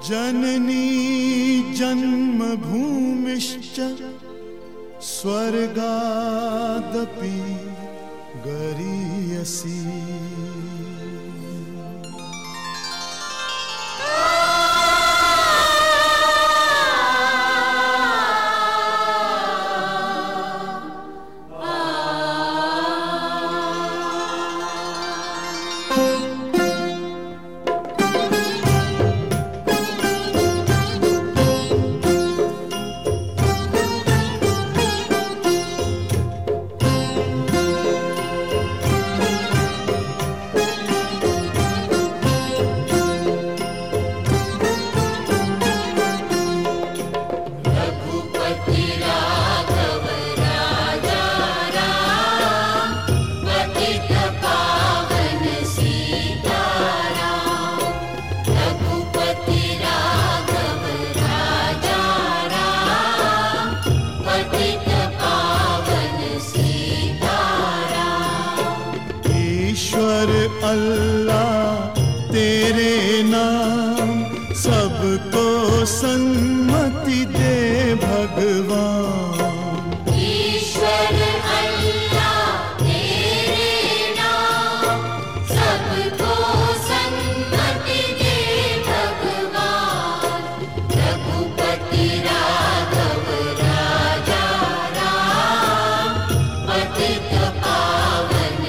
जननी जन्मभूमिश्च स्वर्गादपि गरीयसी। अल्लाह तेरे नाम सबको सन्मति दे भगवान। ईश्वर अल्लाह तेरे नाम सबको सन्मति दे भगवान। रघुपति राघव राजा राम पतित पावन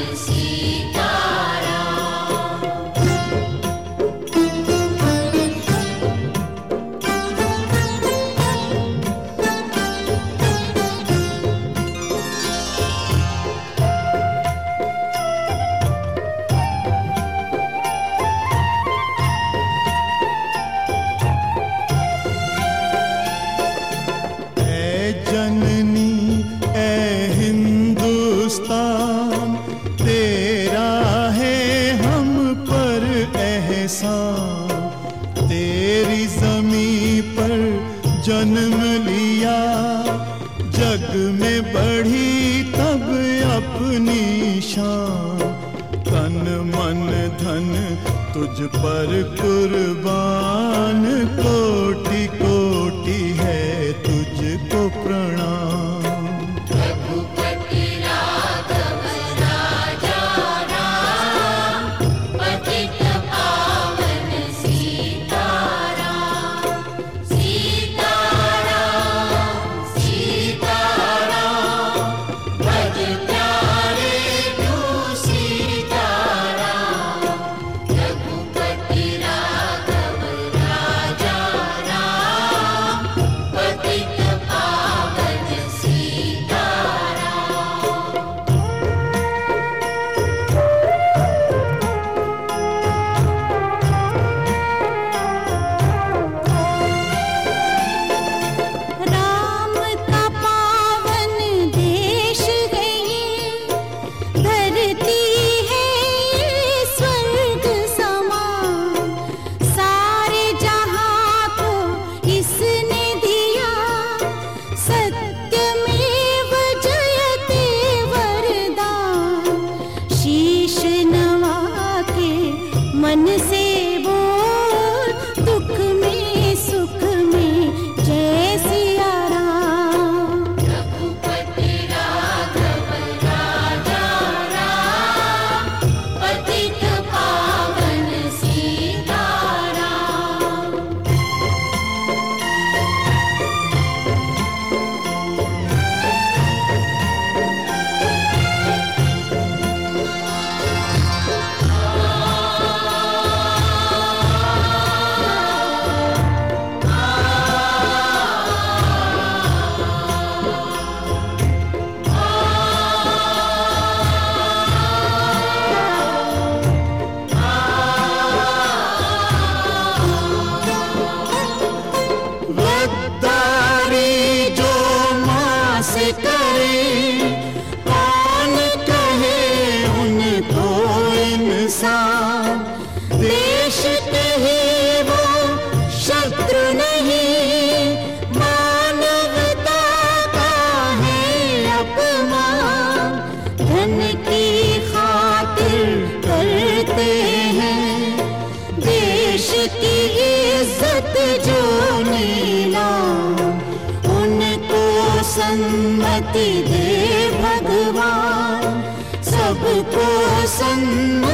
जननी ए हिंदुस्तान तेरा है हम पर एहसान। तेरी ज़मीं पर जन्म लिया जग में बढ़ी तब अपनी शान। तन मन धन तुझ पर कुर्बान कोटि कोटि है तुझको प्रणाम। रघुपति राघव राजा राम पतित पावन सीताराम। सीताराम सीताराम भज प्यारे तू सीताराम। रघुपति राघव राजा राम पतित पावन सीताराम। राम का पावन देश है ये, धरती है ये स्वर्ग समान। सारे जहां को इसने दिया सत्यमेव जयते वरदान। शीश नवा के मन से बोल दुख में सुख में जय सिया राम। रघुपति राघव राजा राम पतित पावन सीताराम। गद्दारी जो माँ से करे कौन कहे उनको इंसान। देश के ही वो शत्रु नहीं मानवता का है अपमान। धन की खातिर करते हैं देश की इज्जत पर्वत जो नीला, उनको सन्मति दे भगवान, सबको सन्मति